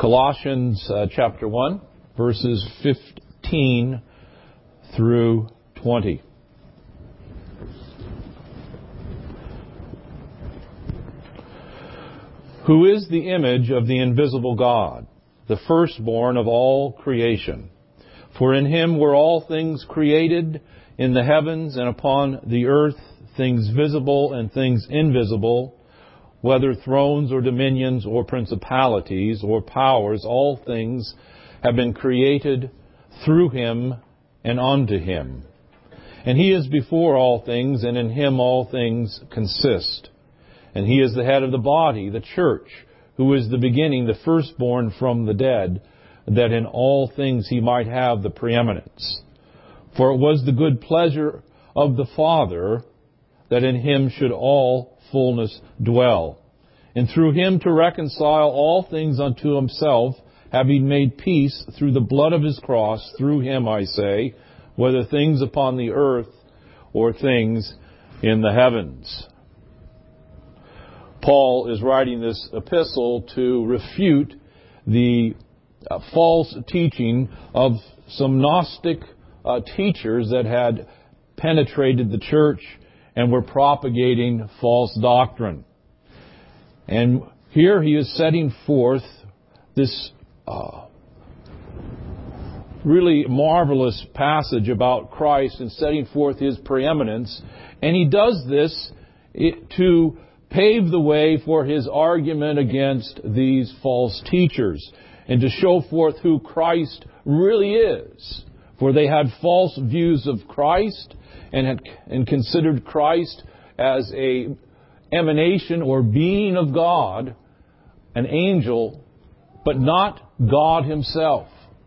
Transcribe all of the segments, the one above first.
Colossians chapter 1, verses 15 through 20. Who is the image of the invisible God, the firstborn of all creation? For in him were all things created, in the heavens and upon the earth, things visible and things invisible, whether thrones or dominions or principalities or powers, all things have been created through him and unto him. And he is before all things, and in him all things consist. And he is the head of the body, the church, who is the beginning, the firstborn from the dead, that in all things he might have the preeminence. For it was the good pleasure of the Father that in him should all fullness dwell, and through him to reconcile all things unto himself, having made peace through the blood of his cross. Through him, I say, whether things upon the earth or things in the heavens. Paul is writing this epistle to refute the false teaching of some Gnostic teachers that had penetrated the church and were propagating false doctrine. And here he is setting forth this really marvelous passage about Christ and setting forth his preeminence. And he does this to pave the way for his argument against these false teachers and to show forth who Christ really is. For they had false views of Christ and considered Christ as a emanation or being of God, an angel, but not God himself.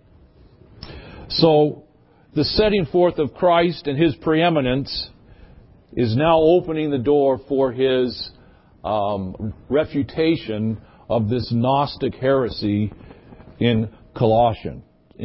So the setting forth of Christ and his preeminence is now opening the door for his refutation of this Gnostic heresy in Colossae.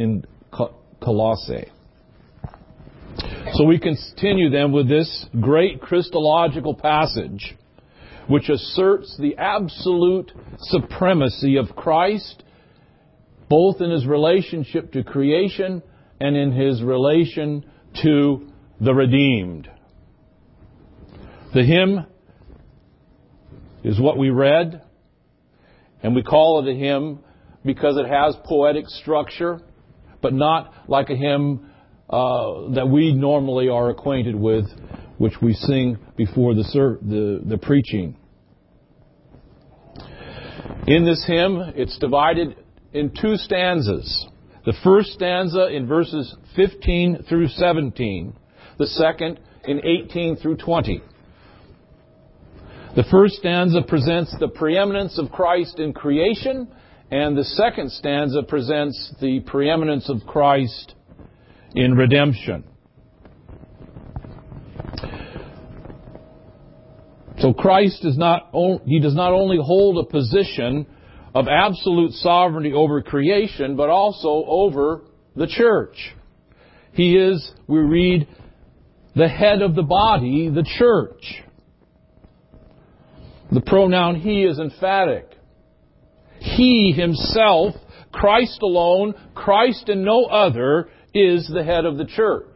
So we continue then with this great Christological passage, which asserts the absolute supremacy of Christ, both in his relationship to creation and in his relation to the redeemed. The hymn is what we read, and we call it a hymn because it has poetic structure, but not like a hymn that we normally are acquainted with, which we sing before the preaching. In this hymn, it's divided in two stanzas. The first stanza in verses 15 through 17. The second in 18 through 20. The first stanza presents the preeminence of Christ in creation, and the second stanza presents the preeminence of Christ in redemption. So Christ does not only hold a position of absolute sovereignty over creation, but also over the church. He is, we read, the head of the body, the church. The pronoun he is emphatic. He himself, Christ alone, Christ and no other, is the head of the church.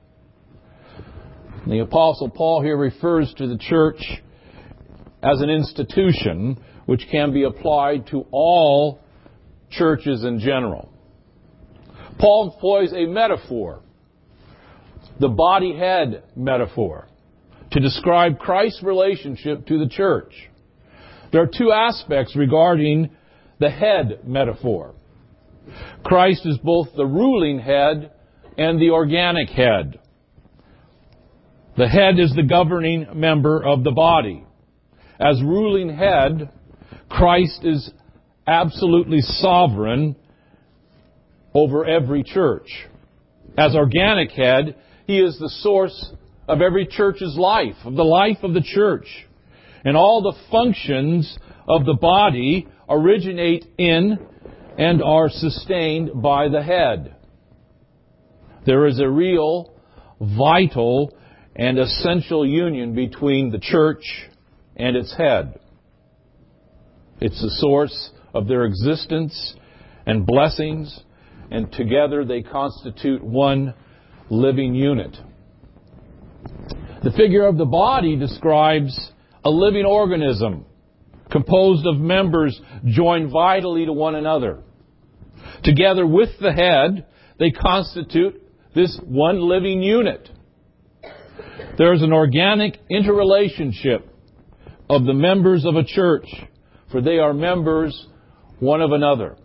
The Apostle Paul here refers to the church as an institution which can be applied to all churches in general. Paul employs a metaphor, the body head metaphor, to describe Christ's relationship to the church. There are two aspects regarding the head metaphor. Christ is both the ruling head and the organic head. The head is the governing member of the body. As ruling head, Christ is absolutely sovereign over every church. As organic head, he is the source of every church's life, of the life of the church. And all the functions of the body originate in and are sustained by the head. There is a real, vital, and essential union between the church and its head. It's the source of their existence and blessings, and together they constitute one living unit. The figure of the body describes a living organism composed of members joined vitally to one another. Together with the head, they constitute this one living unit. There is an organic interrelationship of the members of a church, for they are members one of another.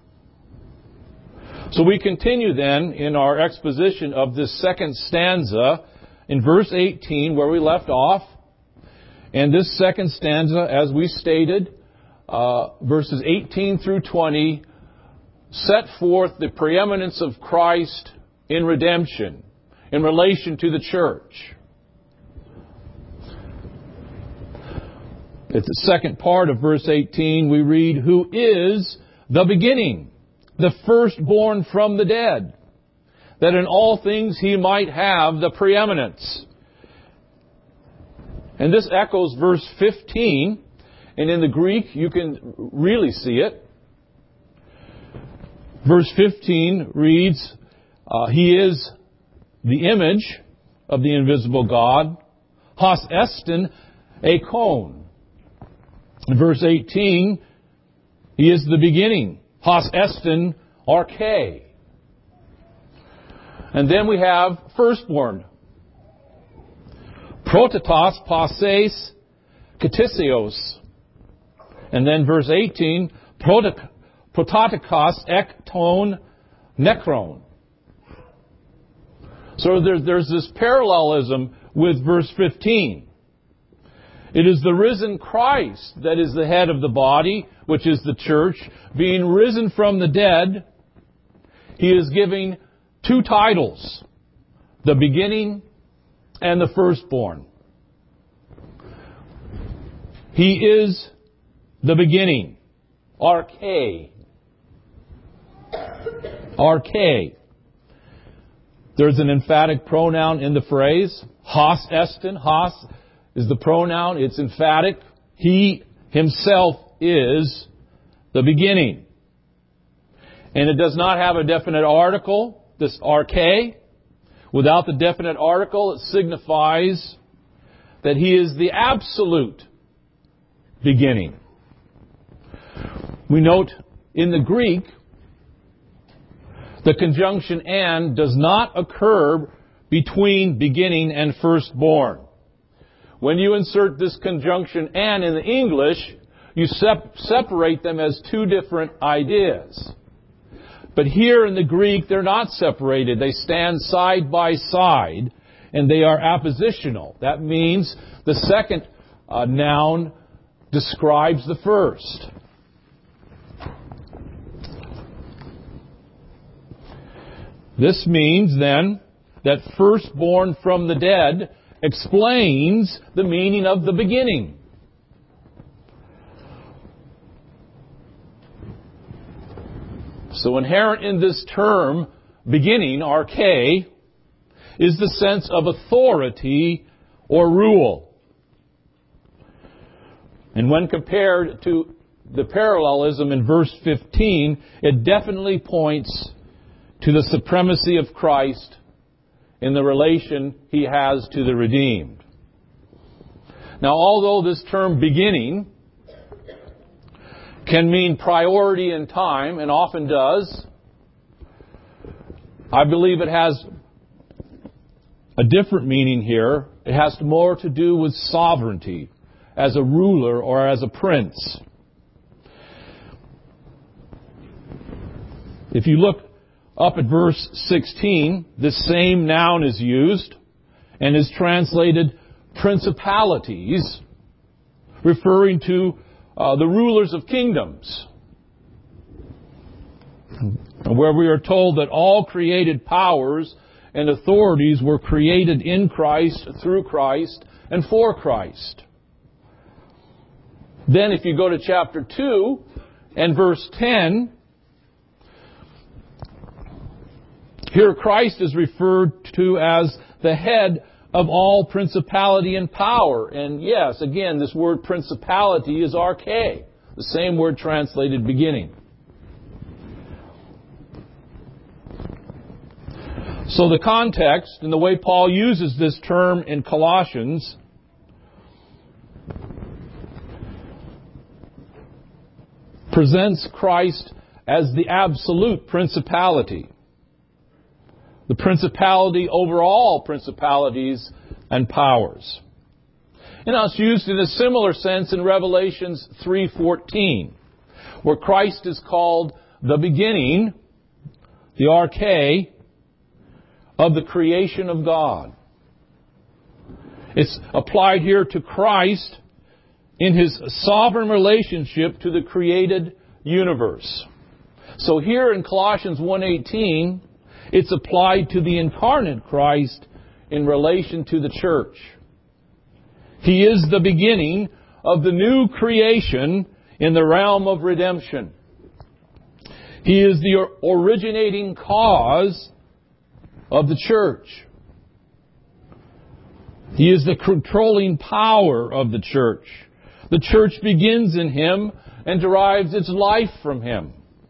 So we continue then in our exposition of this second stanza in verse 18 where we left off. And this second stanza, as we stated, verses 18 through 20, set forth the preeminence of Christ in redemption in relation to the church. At the second part of verse 18, we read, "Who is the beginning, the firstborn from the dead, that in all things He might have the preeminence." And this echoes verse 15, and in the Greek you can really see it. Verse 15 reads, He is the image of the invisible God, hos estin ekon. In verse 18, He is the beginning, hos estin arche. And then we have firstborn, prototos passes katisios. And then verse 18, prototokos ekton nekron. So there's this parallelism with verse 15. It is the risen Christ that is the head of the body, which is the church. Being risen from the dead, He is giving two titles, the beginning and the firstborn. He is the beginning, arche. Arche. There's an emphatic pronoun in the phrase, hos estin. Hos is the pronoun, it's emphatic. He Himself is the beginning. And it does not have a definite article, this arche. Without the definite article, it signifies that He is the absolute beginning. We note in the Greek, the conjunction "and" does not occur between beginning and firstborn. When you insert this conjunction "and" in the English, you separate them as two different ideas. But here in the Greek, they're not separated. They stand side by side, and they are appositional. That means the second noun describes the first. This means, then, that firstborn from the dead explains the meaning of the beginning. So inherent in this term, beginning, arche, is the sense of authority or rule. And when compared to the parallelism in verse 15, it definitely points to the supremacy of Christ in the relation He has to the redeemed. Now, although this term beginning can mean priority in time, and often does, I believe it has a different meaning here. It has more to do with sovereignty as a ruler or as a prince. If you look up at verse 16, this same noun is used and is translated principalities, referring to the rulers of kingdoms, where we are told that all created powers and authorities were created in Christ, through Christ, and for Christ. Then if you go to chapter 2 and verse 10, here Christ is referred to as the head of all principality and power. And yes, again, this word principality is arche, the same word translated beginning. So the context and the way Paul uses this term in Colossians presents Christ as the absolute principality. The principality over all principalities and powers. And it's used in a similar sense in Revelations 3:14, where Christ is called the beginning, the arche, of the creation of God. It's applied here to Christ in His sovereign relationship to the created universe. So here in Colossians 1:18, it's applied to the incarnate Christ in relation to the church. He is the beginning of the new creation in the realm of redemption. He is the originating cause of the church. He is the controlling power of the church. The church begins in Him and derives its life from Him.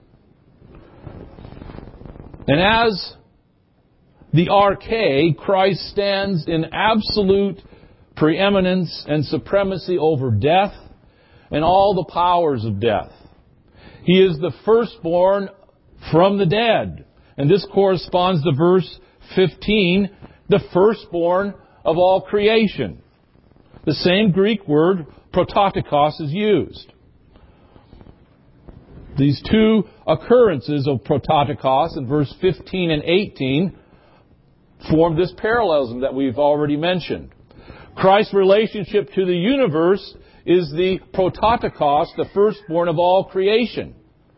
And as the arche, Christ stands in absolute preeminence and supremacy over death and all the powers of death. He is the firstborn from the dead. And this corresponds to verse 15, the firstborn of all creation. The same Greek word, prototokos, is used. These two occurrences of prototokos in verse 15 and 18 form this parallelism that we've already mentioned. Christ's relationship to the universe is the prototokos, the firstborn of all creation.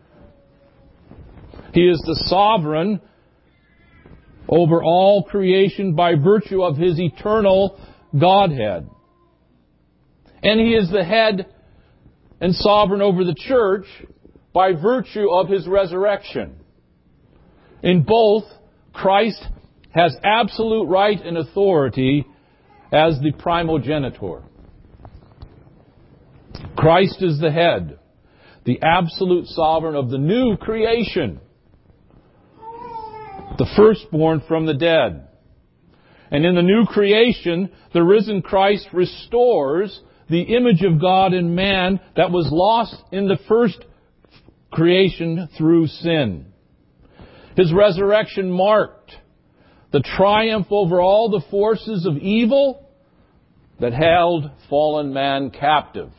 He is the sovereign over all creation by virtue of His eternal Godhead. And He is the head and sovereign over the church by virtue of His resurrection. In both, Christ has absolute right and authority as the primogenitor. Christ is the head, the absolute sovereign of the new creation, the firstborn from the dead. And in the new creation, the risen Christ restores the image of God in man that was lost in the first creation through sin. His resurrection marked the triumph over all the forces of evil that held fallen man captive.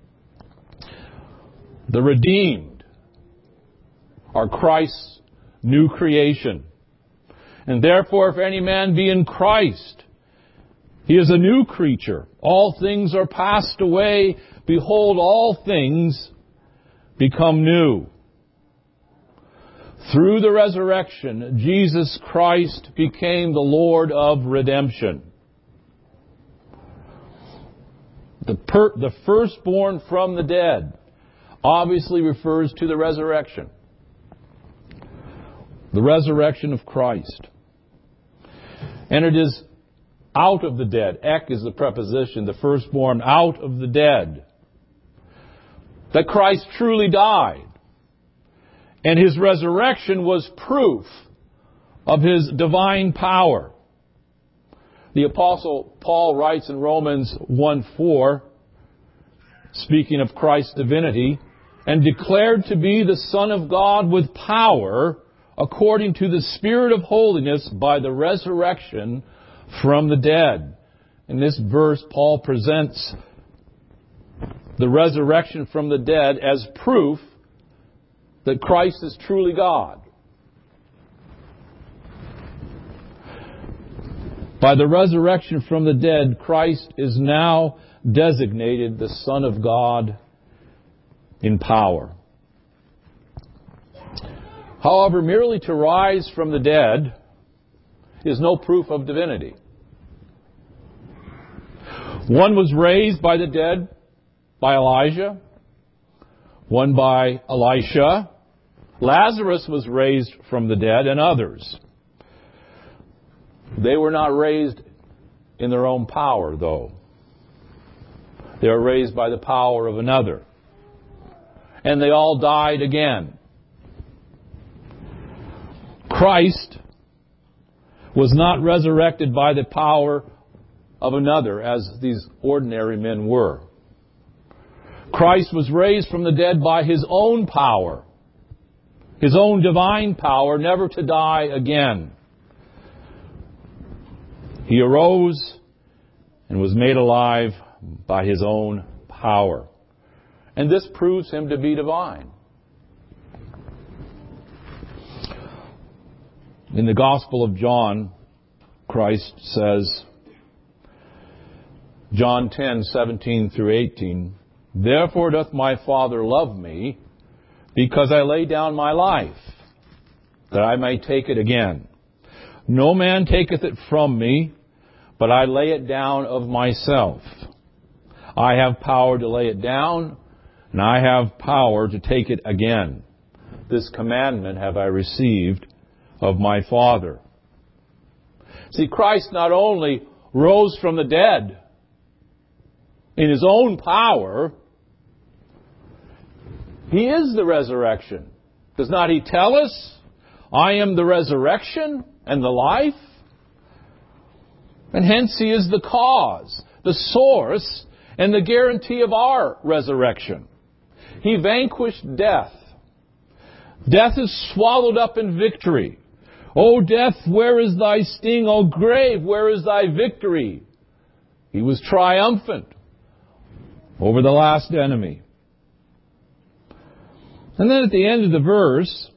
The redeemed are Christ's new creation. And therefore, if any man be in Christ, he is a new creature. All things are passed away. Behold, all things become new. Through the resurrection, Jesus Christ became the Lord of redemption. The firstborn from the dead obviously refers to the resurrection. The resurrection of Christ. And it is out of the dead. Ek is the preposition, the firstborn out of the dead. That Christ truly died. And His resurrection was proof of His divine power. The Apostle Paul writes in Romans 1:4, speaking of Christ's divinity, and declared to be the Son of God with power, according to the Spirit of holiness, by the resurrection from the dead. In this verse, Paul presents the resurrection from the dead as proof that Christ is truly God. By the resurrection from the dead, Christ is now designated the Son of God in power. However, merely to rise from the dead is no proof of divinity. One was raised by the dead by Elijah, one by Elisha. Lazarus was raised from the dead, and others. They were not raised in their own power, though. They were raised by the power of another. And they all died again. Christ was not resurrected by the power of another, as these ordinary men were. Christ was raised from the dead by His own power, His own divine power, never to die again. He arose and was made alive by His own power. And this proves Him to be divine. In the Gospel of John, Christ says, John 10:17 through 18, "Therefore doth my Father love me, because I lay down my life, that I may take it again. No man taketh it from me, but I lay it down of myself. I have power to lay it down, and I have power to take it again. This commandment have I received of my Father." See, Christ not only rose from the dead in His own power, He is the resurrection. Does not He tell us, "I am the resurrection and the life"? And hence He is the cause, the source, and the guarantee of our resurrection. He vanquished death. Death is swallowed up in victory. "O death, where is thy sting? O grave, where is thy victory?" He was triumphant over the last enemy. And then at the end of the verse,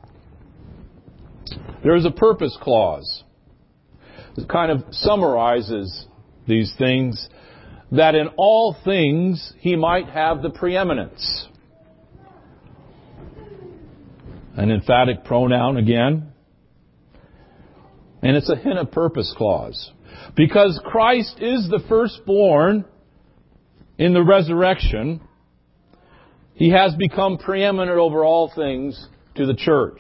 there is a purpose clause. It kind of summarizes these things, that in all things He might have the preeminence. An emphatic pronoun again. And it's a hint of purpose clause. Because Christ is the firstborn in the resurrection, He has become preeminent over all things to the church.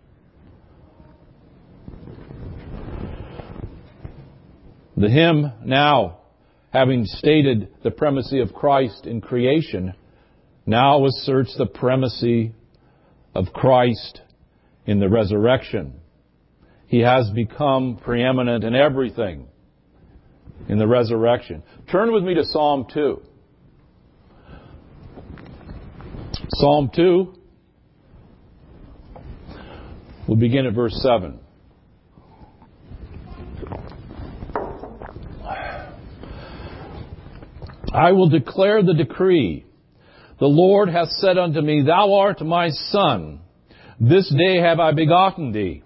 The hymn now, having stated the primacy of Christ in creation, now asserts the primacy of Christ in the resurrection. He has become preeminent in everything in the resurrection. Turn with me to Psalm 2. Psalm 2, we'll begin at verse 7. "I will declare the decree. The Lord hath said unto me, Thou art my Son. This day have I begotten thee."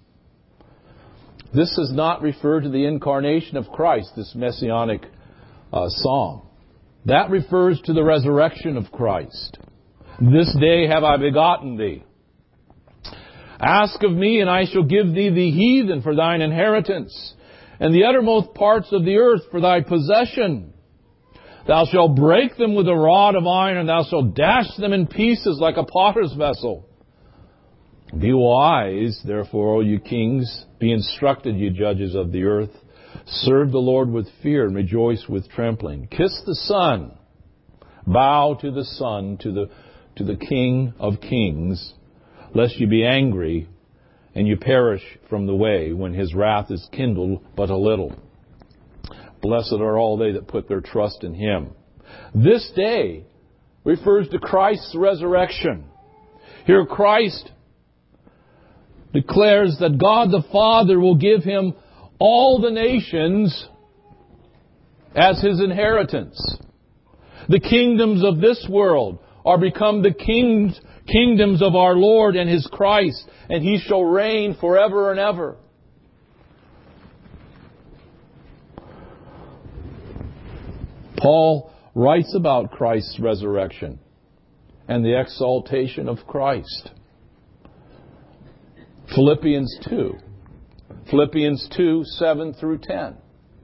This does not refer to the incarnation of Christ, this messianic psalm. That refers to the resurrection of Christ. "This day have I begotten thee. Ask of me, and I shall give thee the heathen for thine inheritance, and the uttermost parts of the earth for thy possession. Thou shalt break them with a rod of iron, and thou shalt dash them in pieces like a potter's vessel. Be wise, therefore, O you kings. Be instructed, you judges of the earth. Serve the Lord with fear and rejoice with trembling. Kiss the Son. Bow to the Son, to the King of kings, lest you be angry and you perish from the way when His wrath is kindled but a little. Blessed are all they that put their trust in Him." This day refers to Christ's resurrection. Here Christ declares that God the Father will give Him all the nations as His inheritance. The kingdoms of this world are become the kingdoms of our Lord and His Christ, and He shall reign forever and ever. Paul writes about Christ's resurrection and the exaltation of Christ. Philippians 2. Philippians 2, 7 through 10.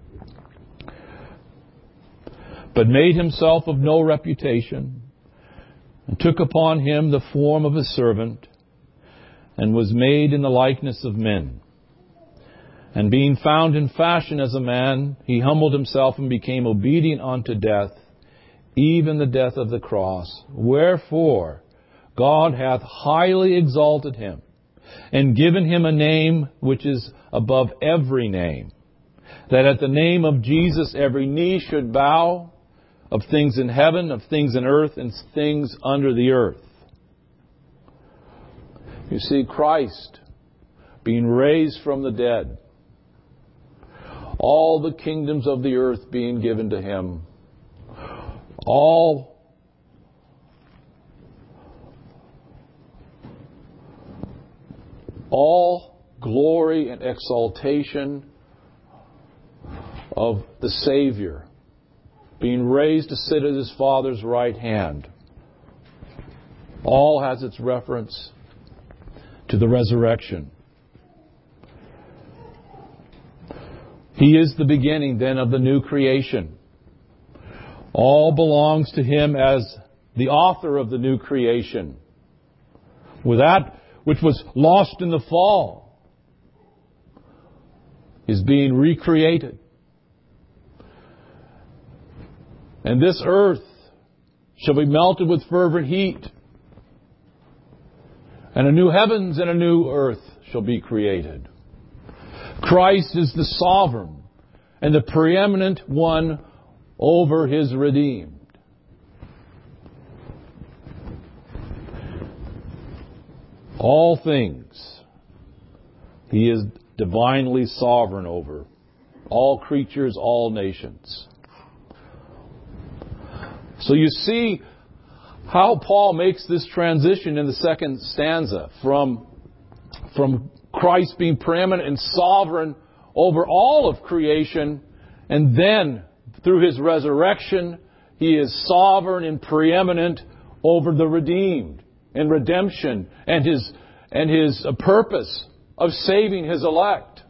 "But made Himself of no reputation, and took upon Him the form of a servant, and was made in the likeness of men. And being found in fashion as a man, He humbled Himself and became obedient unto death, even the death of the cross. Wherefore God hath highly exalted Him, and given him a name which is above every name, that at the name of Jesus every knee should bow, of things in heaven, of things in earth, and things under the earth. You see, Christ being raised from the dead, all the kingdoms of the earth being given to him, all glory and exaltation of the Savior being raised to sit at his Father's right hand, all has its reference to the resurrection. He is the beginning then of the new creation. All belongs to him as the author of the new creation. With that which was lost in the fall is being recreated. And this earth shall be melted with fervent heat, and a new heavens and a new earth shall be created. Christ is the sovereign and the preeminent one over his redeemed. All things he is divinely sovereign over. All creatures, all nations. So you see how Paul makes this transition in the second stanza from Christ being preeminent and sovereign over all of creation, and then through his resurrection he is sovereign and preeminent over the redeemed and redemption and his purpose of saving his elect.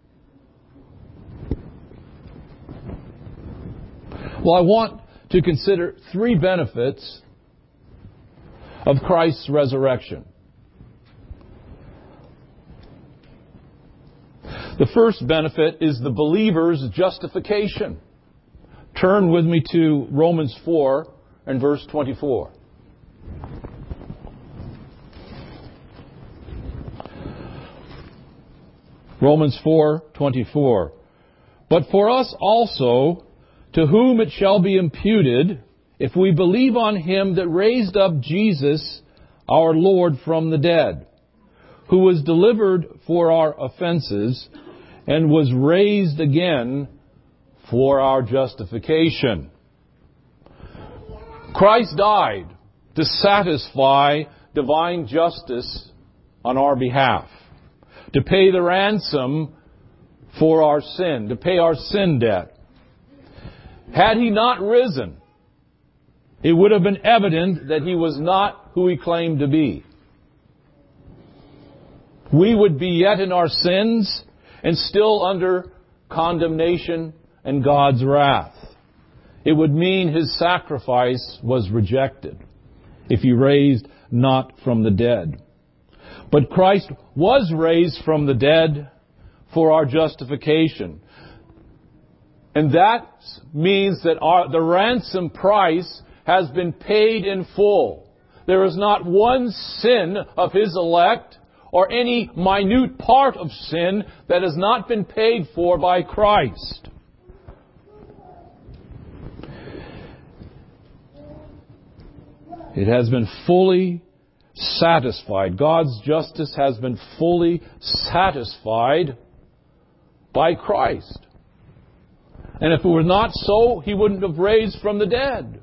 Well, I want to consider three benefits of Christ's resurrection. The first benefit is the believer's justification. Turn with me to Romans 4 and verse 24. Romans 4:24. But for us also, to whom it shall be imputed, if we believe on him that raised up Jesus, our Lord, from the dead, who was delivered for our offenses and was raised again for our justification. Christ died to satisfy divine justice on our behalf, to pay the ransom for our sin, to pay our sin debt. Had he not risen, it would have been evident that he was not who he claimed to be. We would be yet in our sins and still under condemnation and God's wrath. It would mean his sacrifice was rejected if he raised not from the dead. But Christ was raised from the dead for our justification. And that means that the ransom price has been paid in full. There is not one sin of his elect or any minute part of sin that has not been paid for by Christ. It has been fully satisfied. God's justice has been fully satisfied by Christ. And if it were not so, he wouldn't have raised from the dead.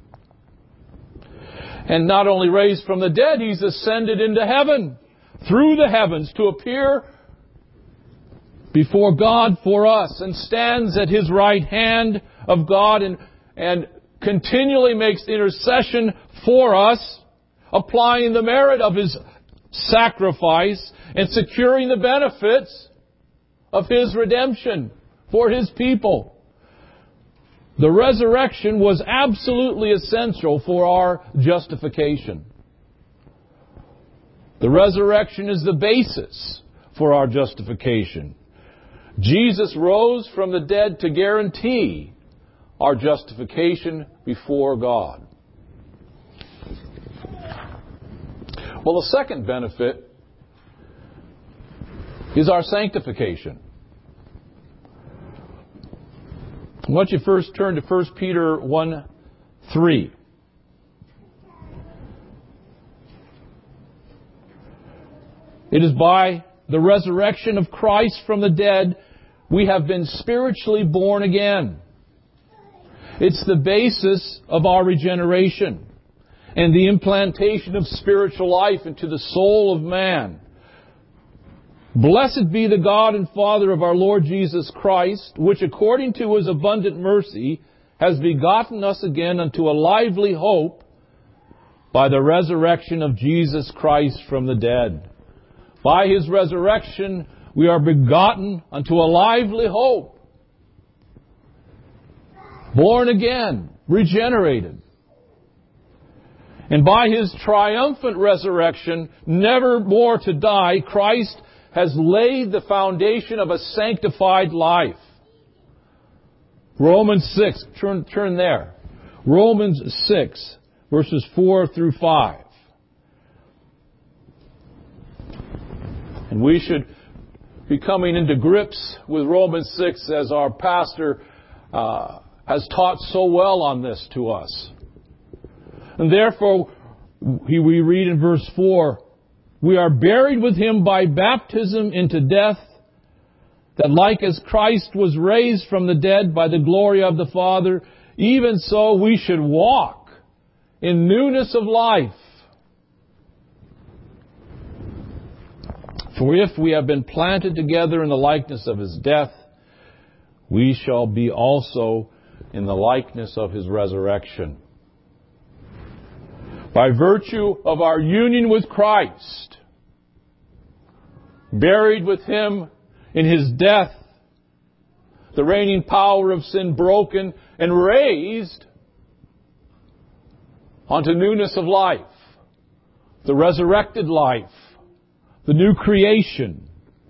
And not only raised from the dead, he's ascended into heaven, through the heavens, to appear before God for us, and stands at his right hand of God and continually makes intercession for us, applying the merit of his sacrifice and securing the benefits of his redemption for his people. The resurrection was absolutely essential for our justification. The resurrection is the basis for our justification. Jesus rose from the dead to guarantee our justification before God. Well, the second benefit is our sanctification. I want you first turn to 1 Peter 1:3. It is by the resurrection of Christ from the dead we have been spiritually born again. It's the basis of our regeneration and the implantation of spiritual life into the soul of man. Blessed be the God and Father of our Lord Jesus Christ, which according to His abundant mercy has begotten us again unto a lively hope by the resurrection of Jesus Christ from the dead. By His resurrection we are begotten unto a lively hope. Born again, regenerated. And by His triumphant resurrection, never more to die, Christ has laid the foundation of a sanctified life. Romans 6, turn there. Romans 6, verses 4 through 5. And we should be coming into grips with Romans 6 as our pastor has taught so well on this to us. And therefore, we read in verse 4, we are buried with Him by baptism into death, that like as Christ was raised from the dead by the glory of the Father, even so we should walk in newness of life. For if we have been planted together in the likeness of His death, we shall be also in the likeness of His resurrection. By virtue of our union with Christ, buried with Him in His death, the reigning power of sin broken, and raised unto newness of life, the resurrected life, the new creation.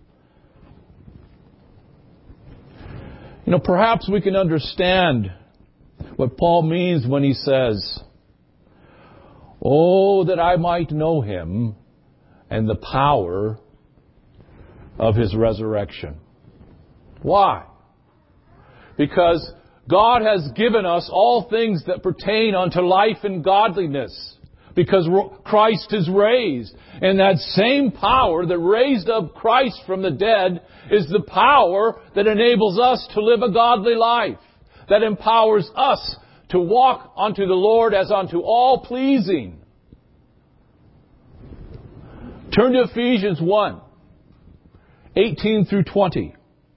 Perhaps we can understand what Paul means when he says, "Oh, that I might know Him and the power of His resurrection." Why? Because God has given us all things that pertain unto life and godliness. Because Christ is raised. And that same power that raised up Christ from the dead is the power that enables us to live a godly life. That empowers us to walk unto the Lord as unto all pleasing. Turn to Ephesians 1, 18 through 20.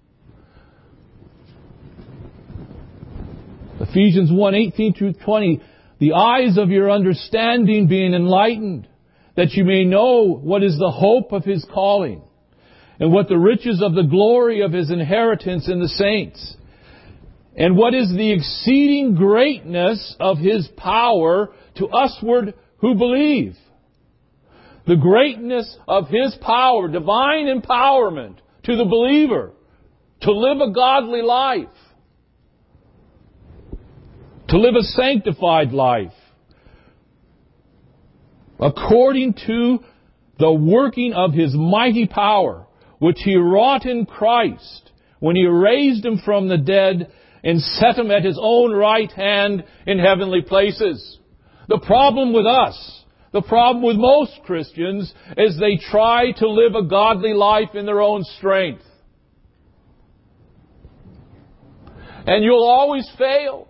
Ephesians 1, 18 through 20. The eyes of your understanding being enlightened, that you may know what is the hope of His calling, and what the riches of the glory of His inheritance in the saints, and what is the exceeding greatness of His power to usward who believe. The greatness of His power, divine empowerment to the believer to live a godly life, to live a sanctified life, according to the working of His mighty power, which He wrought in Christ, when He raised Him from the dead and set Him at His own right hand in heavenly places. The problem with us, the problem with most Christians, is they try to live a godly life in their own strength. And you'll always fail.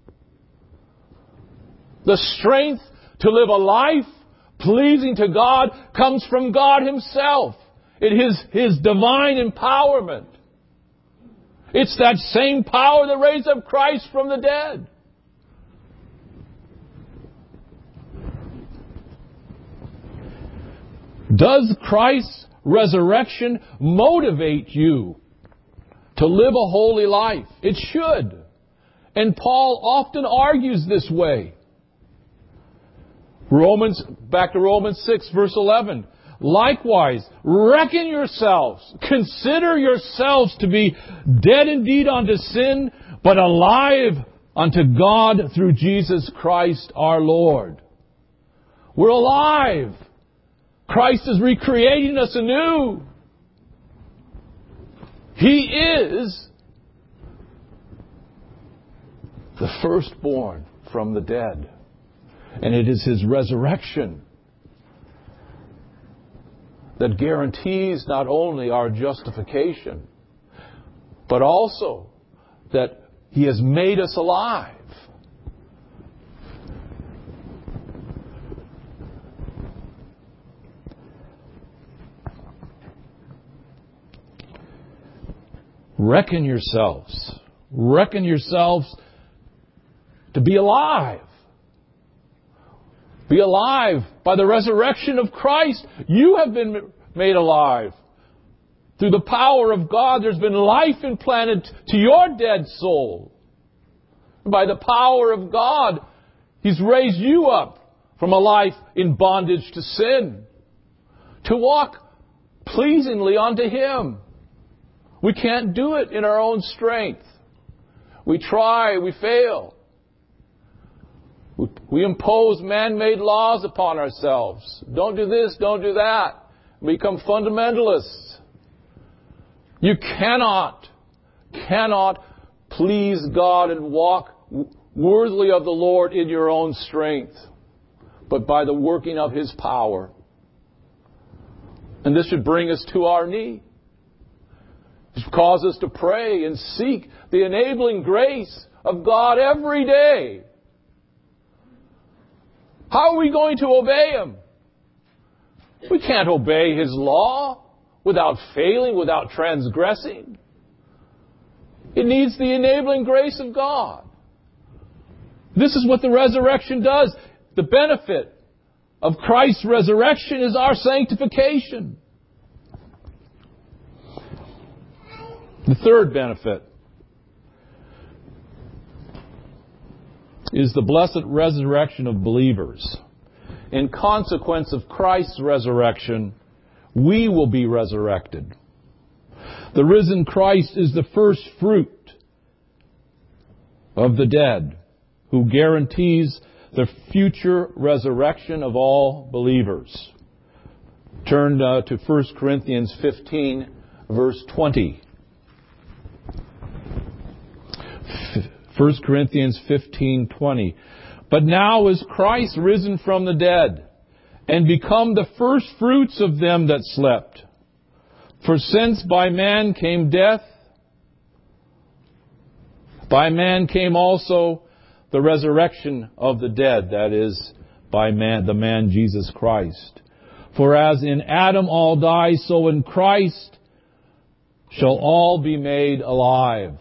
The strength to live a life pleasing to God comes from God Himself. It is His divine empowerment. It's that same power that raised up Christ from the dead. Does Christ's resurrection motivate you to live a holy life? It should. And Paul often argues this way. Back to Romans 6, verse 11. Likewise, reckon yourselves, consider yourselves to be dead indeed unto sin, but alive unto God through Jesus Christ our Lord. We're alive. Christ is recreating us anew. He is the firstborn from the dead. And it is His resurrection that guarantees not only our justification, but also that He has made us alive. Reckon yourselves. Reckon yourselves to be alive. Be alive by the resurrection of Christ. You have been made alive. Through the power of God, there's been life implanted to your dead soul. By the power of God, He's raised you up from a life in bondage to sin, to walk pleasingly unto Him. We can't do it in our own strength. We try, we fail. We impose man-made laws upon ourselves. Don't do this, don't do that. We become fundamentalists. You cannot please God and walk worthily of the Lord in your own strength, but by the working of His power. And this should bring us to our knee. It should cause us to pray and seek the enabling grace of God every day. How are we going to obey Him? We can't obey His law without failing, without transgressing. It needs the enabling grace of God. This is what the resurrection does. The benefit of Christ's resurrection is our sanctification. The third benefit is the blessed resurrection of believers. In consequence of Christ's resurrection, we will be resurrected. The risen Christ is the first fruit of the dead, who guarantees the future resurrection of all believers. Turn to 1 Corinthians 15, verse 20. 1 Corinthians 15:20. But now is Christ risen from the dead, and become the first fruits of them that slept. For since by man came death, by man came also the resurrection of the dead, that is, by man, the man Jesus Christ. For as in Adam all die, so in Christ shall all be made alive.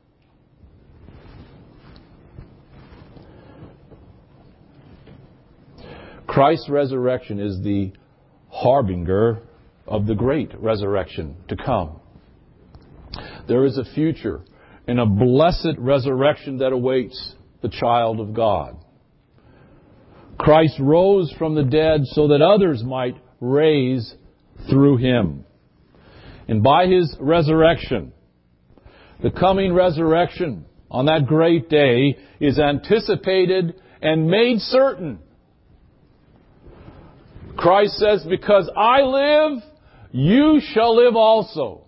Christ's resurrection is the harbinger of the great resurrection to come. There is a future and a blessed resurrection that awaits the child of God. Christ rose from the dead so that others might raise through Him. And by His resurrection, the coming resurrection on that great day is anticipated and made certain. Christ says, because I live, you shall live also.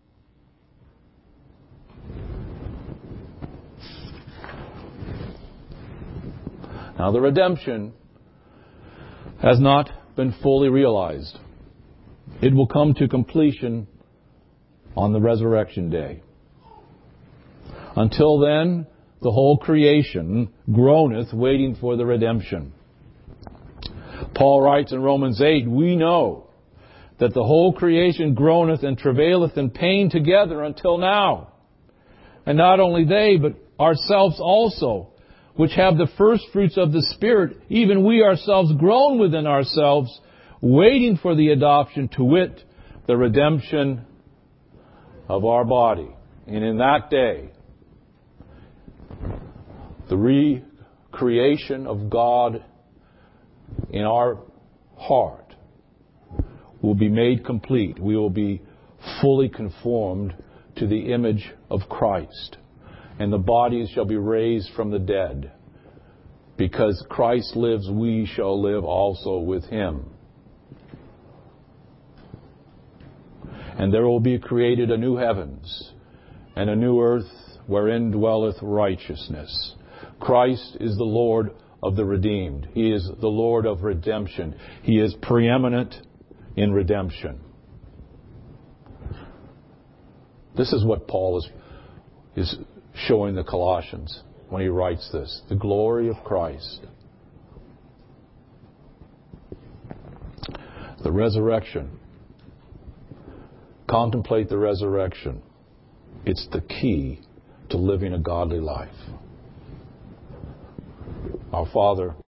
Now the redemption has not been fully realized. It will come to completion on the resurrection day. Until then, the whole creation groaneth, waiting for the redemption. Paul writes in Romans 8, we know that the whole creation groaneth and travaileth in pain together until now. And not only they, but ourselves also, which have the first fruits of the Spirit, even we ourselves groan within ourselves, waiting for the adoption, to wit, the redemption of our body. And in that day, the recreation of God in our heart will be made complete. We will be fully conformed to the image of Christ. And the bodies shall be raised from the dead. Because Christ lives, we shall live also with Him. And there will be created a new heavens and a new earth wherein dwelleth righteousness. Christ is the Lord of the redeemed. He is the Lord of redemption. He is preeminent in redemption. This is what Paul is showing the Colossians when he writes this. The glory of Christ. The resurrection. Contemplate the resurrection. It's the key to living a godly life. Our Father,